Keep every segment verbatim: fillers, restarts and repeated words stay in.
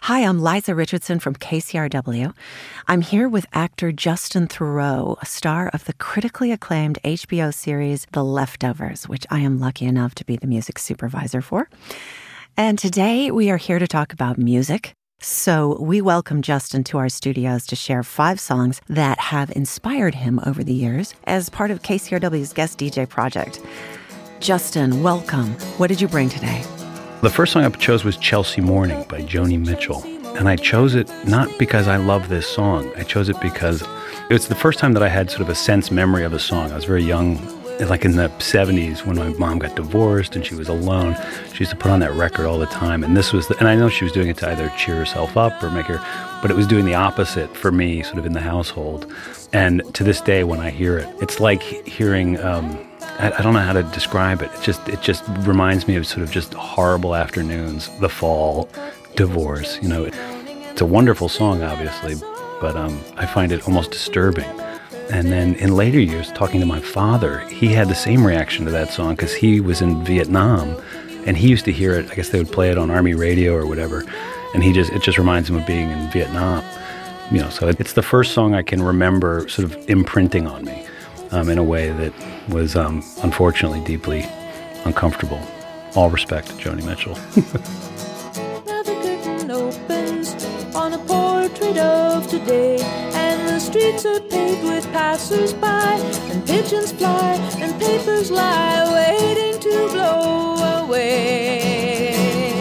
Hi, I'm Liza Richardson from K C R W. I'm here with actor Justin Theroux, a star of the critically acclaimed H B O series The Leftovers, which I am lucky enough to be the music supervisor for. And today we are here to talk about music. So we welcome Justin to our studios to share five songs that have inspired him over the years as part of K C R W's Guest D J project. Justin, welcome. What did you bring today? The first song I chose was Chelsea Morning by Joni Mitchell. And I chose it not because I love this song. I chose it because it's the first time that I had sort of a sense memory of a song. I was very young, like in the seventies when my mom got divorced and she was alone. She used to put on that record all the time. And this was, the, and I know she was doing it to either cheer herself up or make her, but it was doing the opposite for me, sort of in the household. And to this day, when I hear it, it's like hearing, um, I, I don't know how to describe it. It just, it just reminds me of sort of just horrible afternoons, the fall, divorce. You know, it, it's a wonderful song, obviously, but um, I find it almost disturbing. And then in later years, talking to my father, he had the same reaction to that song because he was in Vietnam, and he used to hear it. I guess they would play it on Army radio or whatever, and he just it just reminds him of being in Vietnam. You know, so it's the first song I can remember sort of imprinting on me um, in a way that was um, unfortunately deeply uncomfortable. All respect to Joni Mitchell. Now the curtain opens on a portrait of today, and the streets are paved with passers-by, and pigeons fly, and papers lie, waiting to blow away.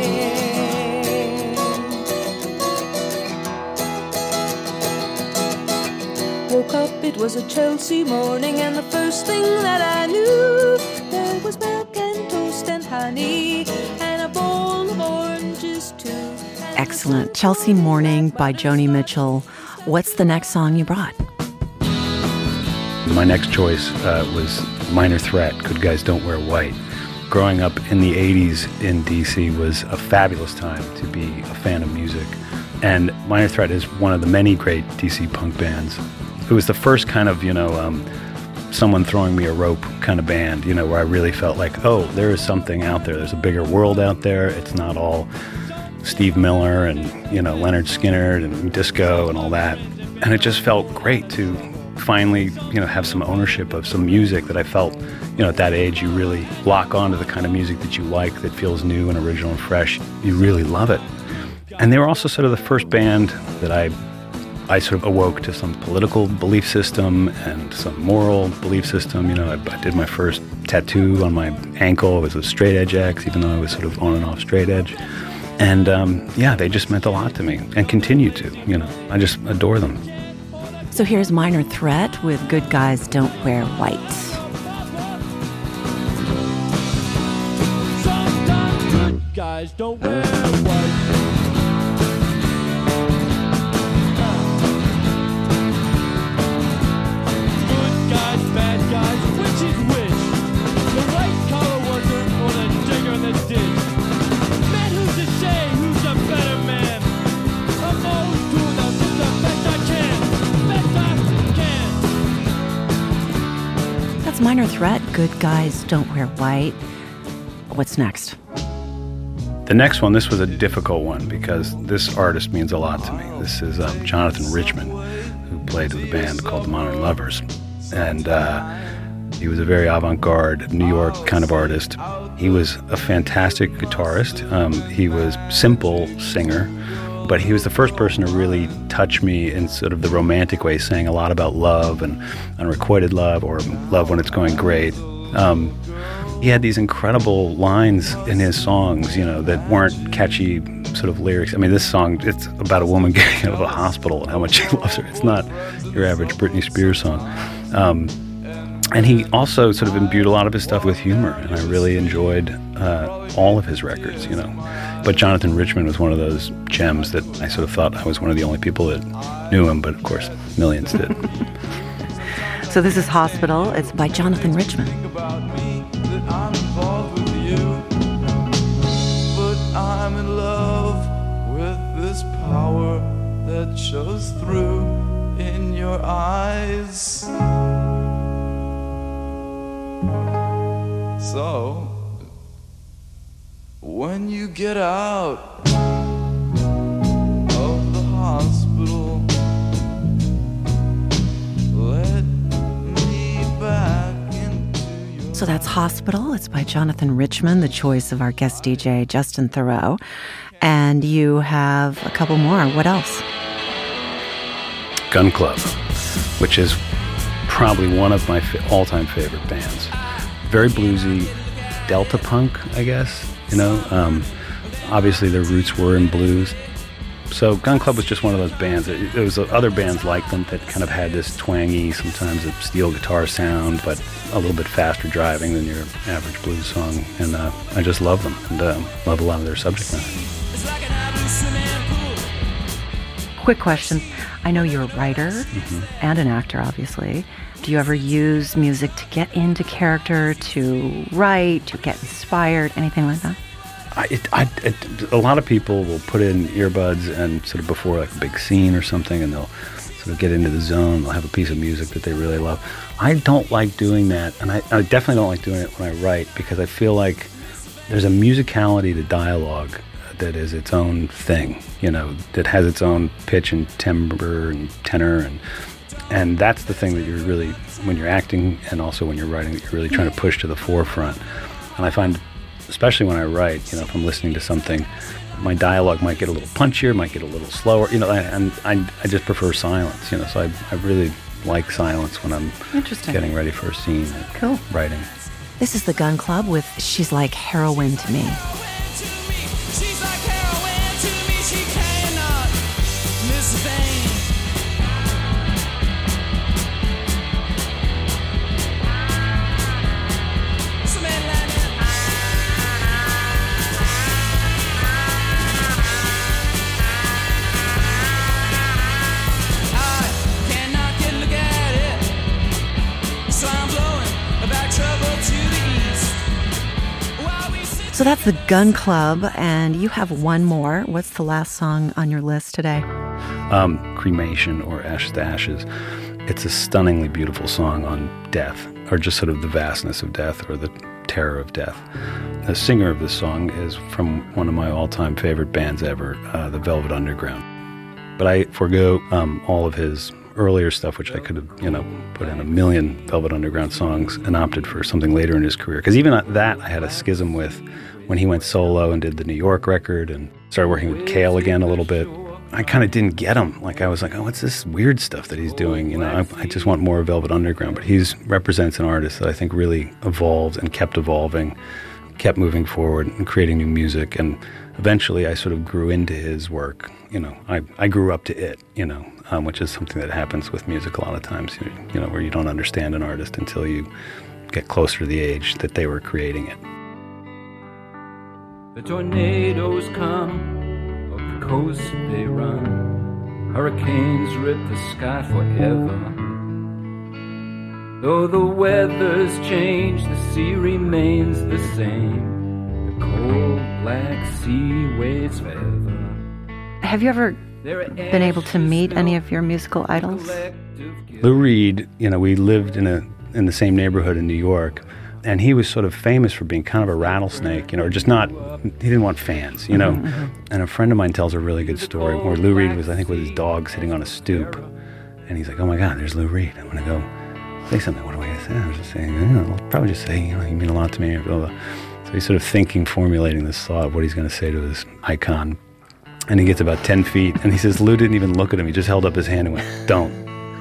Woke up, it was a Chelsea morning, and the first thing that I knew, there was milk and toast and honey, and a bowl of oranges too. Excellent. Chelsea Morning by Joni Mitchell. What's the next song you brought? My next choice uh, was Minor Threat, Good Guys Don't Wear White. Growing up in the eighties in D C was a fabulous time to be a fan of music. And Minor Threat is one of the many great D C punk bands. It was the first kind of, you know, um, someone throwing me a rope kind of band, you know, where I really felt like, oh, there is something out there. There's a bigger world out there. It's not all Steve Miller and, you know, Leonard Skinner and disco and all that. And it just felt great to finally, you know, have some ownership of some music that I felt, you know, at that age, you really lock on to the kind of music that you like, that feels new and original and fresh. You really love it. And they were also sort of the first band that I I sort of awoke to some political belief system and some moral belief system. You know, I, I did my first tattoo on my ankle. It was a straight edge X, even though I was sort of on and off straight edge. And um, yeah, they just meant a lot to me and continue to, you know. I just adore them. So here's Minor Threat with Good Guys Don't Wear White. Sometimes good guys don't wear white. Minor Threat, Good Guys Don't Wear White. What's next? The next one, this was a difficult one because this artist means a lot to me. This is um, Jonathan Richman, who played with a band called the Modern Lovers. And uh, he was a very avant-garde, New York kind of artist. He was a fantastic guitarist. Um, he was simple singer, but he was the first person to really touch me in sort of the romantic way, saying a lot about love and unrequited love or love when it's going great. Um, he had these incredible lines in his songs, you know, that weren't catchy sort of lyrics. I mean, this song, it's about a woman getting out of a hospital and how much he loves her. It's not your average Britney Spears song. Um, and he also sort of imbued a lot of his stuff with humor, and I really enjoyed uh, all of his records, you know. But Jonathan Richman was one of those gems that I sort of thought I was one of the only people that knew him, but of course, millions did. So this is Hospital. It's by Jonathan Richman. I'm involved with you, but I'm in love with this power that shows through in your eyes. So when you get out Hospital. It's by Jonathan Richman, the choice of our guest D J, Justin Theroux. And you have a couple more. What else? Gun Club, which is probably one of my fa- all-time favorite bands. Very bluesy, Delta punk, I guess. You know, um, obviously their roots were in blues. So Gun Club was just one of those bands. It, it was other bands like them that kind of had this twangy, sometimes a steel guitar sound, but a little bit faster driving than your average blues song. And uh, I just love them and uh, love a lot of their subject matter. Quick question. I know you're a writer mm-hmm. and an actor, obviously. Do you ever use music to get into character, to write, to get inspired, anything like that? I, it, I, it, a lot of people will put in earbuds and sort of before like a big scene or something, and they'll sort of get into the zone. They'll have a piece of music that they really love. I don't like doing that, and I, I definitely don't like doing it when I write, because I feel like there's a musicality to dialogue that is its own thing, you know, that has its own pitch and timbre and tenor, and and that's the thing that you're really, when you're acting and also when you're writing, that you're really trying to push to the forefront. And I find, especially when I write, you know, if I'm listening to something, my dialogue might get a little punchier, might get a little slower, you know, and I, I just prefer silence, you know, so I, I really like silence when I'm getting ready for a scene and cool. writing. This is the Gun Club with She's Like Heroin to Me. So that's the Gun Club, and you have one more. What's the last song on your list today? Um, Cremation, or Ashes to Ashes. It's a stunningly beautiful song on death, or just sort of the vastness of death, or the terror of death. The singer of this song is from one of my all-time favorite bands ever, uh, the Velvet Underground. But I forgo um, all of his earlier stuff, which I could have, you know, put in a million Velvet Underground songs, and opted for something later in his career. Because even that I had a schism with when he went solo and did the New York record and started working with Cale again a little bit. I kind of didn't get him. Like, I was like, oh, what's this weird stuff that he's doing? You know, I, I just want more Velvet Underground. But he represents an artist that I think really evolved and kept evolving, kept moving forward and creating new music. And eventually I sort of grew into his work. You know, I, I grew up to it, you know, um, which is something that happens with music a lot of times, you, you know, where you don't understand an artist until you get closer to the age that they were creating it. The tornadoes come, up the coast they run, hurricanes rip the sky forever. Though the weather's changed, the sea remains the same. The cold black sea waits forever. Have you ever been able to meet any of your musical idols? Lou Reed, you know, we lived in a in the same neighborhood in New York, and he was sort of famous for being kind of a rattlesnake, you know, or just not, he didn't want fans, you know. Mm-hmm. And a friend of mine tells a really good story where Lou Reed was, I think, with his dog sitting on a stoop, and he's like, oh my God, there's Lou Reed. I'm going to go say something. What do I say? I was just saying, you know, I'll probably just say, you know, you mean a lot to me, blah, blah. So he's sort of thinking, formulating this thought of what he's going to say to his icon. And he gets about ten feet, and he says, Lou didn't even look at him. He just held up his hand and went, don't.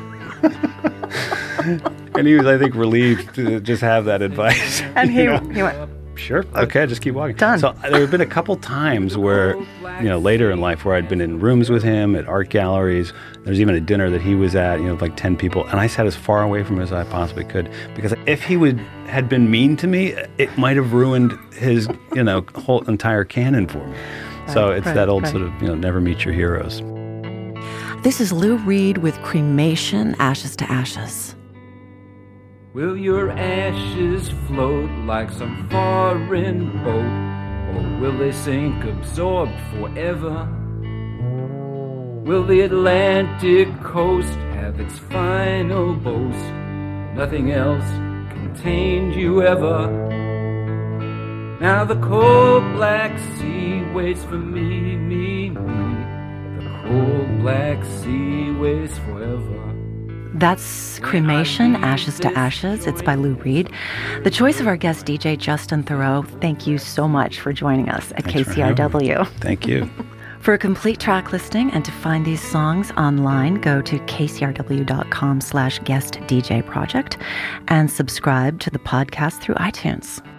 And he was, I think, relieved to just have that advice. And he, he went, sure, okay, just keep walking. Done. So there have been a couple times where, you know, later in life where I'd been in rooms with him at art galleries. There's even a dinner that he was at, you know, like ten people. And I sat as far away from him as I possibly could. Because if he would had been mean to me, it might have ruined his, you know, whole entire canon for me. So it's right, that old right. sort of, you know, never meet your heroes. This is Lou Reed with Cremation, Ashes to Ashes. Will your ashes float like some foreign boat, or will they sink absorbed forever? Will the Atlantic coast have its final boast? Nothing else contained you ever. Now the cold black sea waits for me, me, me. The cold black sea waits forever. That's Cremation, Ashes to Ashes. It's by Lou Reed. The choice of our guest, D J Justin Theroux. Thank you so much for joining us at K C R W. Thank you. For a complete track listing and to find these songs online, go to kcrw.com slash guest DJ project and subscribe to the podcast through iTunes.